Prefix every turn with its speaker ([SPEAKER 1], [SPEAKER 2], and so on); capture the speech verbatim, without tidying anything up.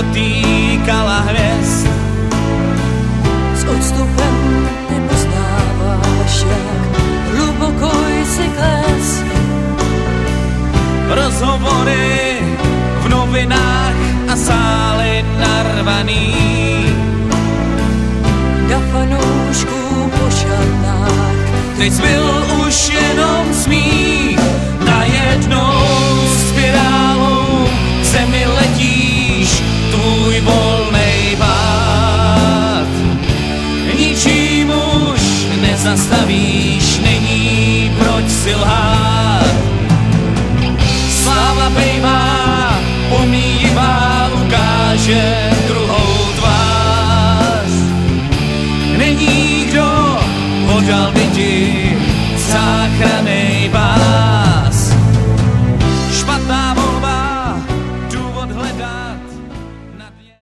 [SPEAKER 1] dotýkala hvězd.
[SPEAKER 2] S odstupem nepoznáváš, jak hluboko jsi kles.
[SPEAKER 1] Rozhovory v novinách a sály narvaný.
[SPEAKER 2] Na fanoušků po šatnách.
[SPEAKER 1] Teď zbyl už jenom smích. Najednou spirálou k zemi letíš, tvůj volnej pád. Ničím už nezastavíš, není proč si lhát. Sláva bejvá, pomíjivá, ukáže druhou tvář. Není kdo podal by ti záchrannej pás.